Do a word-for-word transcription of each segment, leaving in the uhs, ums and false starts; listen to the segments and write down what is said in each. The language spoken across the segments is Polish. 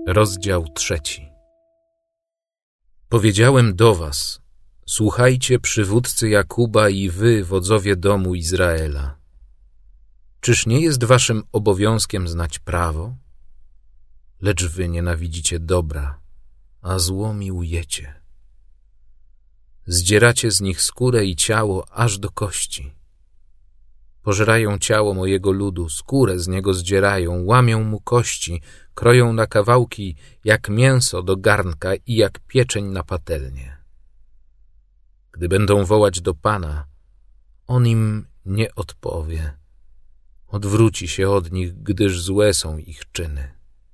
Rozdział trzeci. Powiedziałem do was, słuchajcie przywódcy Jakuba i wy, wodzowie domu Izraela. Czyż nie jest waszym obowiązkiem znać prawo? Lecz wy nienawidzicie dobra, a zło miłujecie. Zdzieracie z nich skórę i ciało aż do kości. Pożerają ciało mojego ludu, skórę z niego zdzierają, łamią mu kości, kroją na kawałki jak mięso do garnka i jak pieczeń na patelnię. Gdy będą wołać do Pana, On im nie odpowie. Odwróci się od nich, gdyż złe są ich czyny.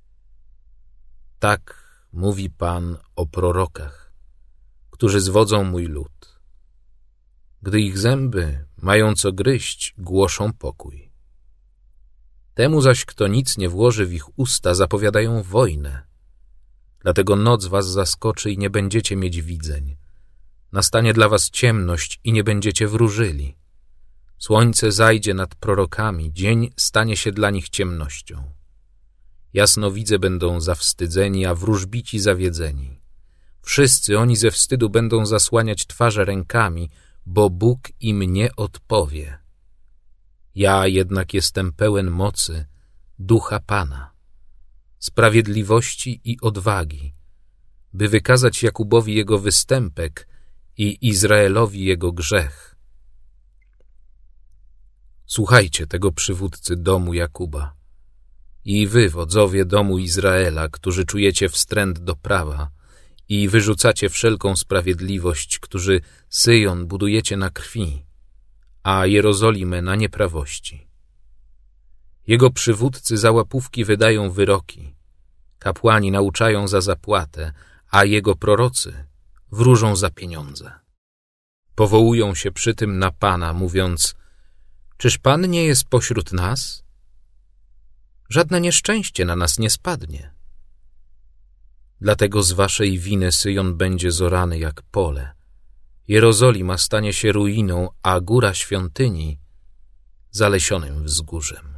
Tak mówi Pan o prorokach, którzy zwodzą mój lud. Gdy ich zęby mają co gryźć, głoszą pokój. Temu zaś, kto nic nie włoży w ich usta, zapowiadają wojnę. Dlatego noc was zaskoczy i nie będziecie mieć widzeń. Nastanie dla was ciemność i nie będziecie wróżyli. Słońce zajdzie nad prorokami, dzień stanie się dla nich ciemnością. Jasnowidze będą zawstydzeni, a wróżbici zawiedzeni. Wszyscy oni ze wstydu będą zasłaniać twarze rękami, bo Bóg im nie odpowie. Ja jednak jestem pełen mocy, ducha Pana, sprawiedliwości i odwagi, by wykazać Jakubowi jego występek i Izraelowi jego grzech. Słuchajcie tego przywódcy domu Jakuba i wy, wodzowie domu Izraela, którzy czujecie wstręt do prawa i wyrzucacie wszelką sprawiedliwość, którzy Syjon budujecie na krwi, a Jerozolimę na nieprawości. Jego przywódcy za łapówki wydają wyroki, kapłani nauczają za zapłatę, a jego prorocy wróżą za pieniądze. Powołują się przy tym na Pana, mówiąc, czyż Pan nie jest pośród nas? Żadne nieszczęście na nas nie spadnie. Dlatego z waszej winy Syjon będzie zorany jak pole. Jerozolima stanie się ruiną, a góra świątyni zalesionym wzgórzem.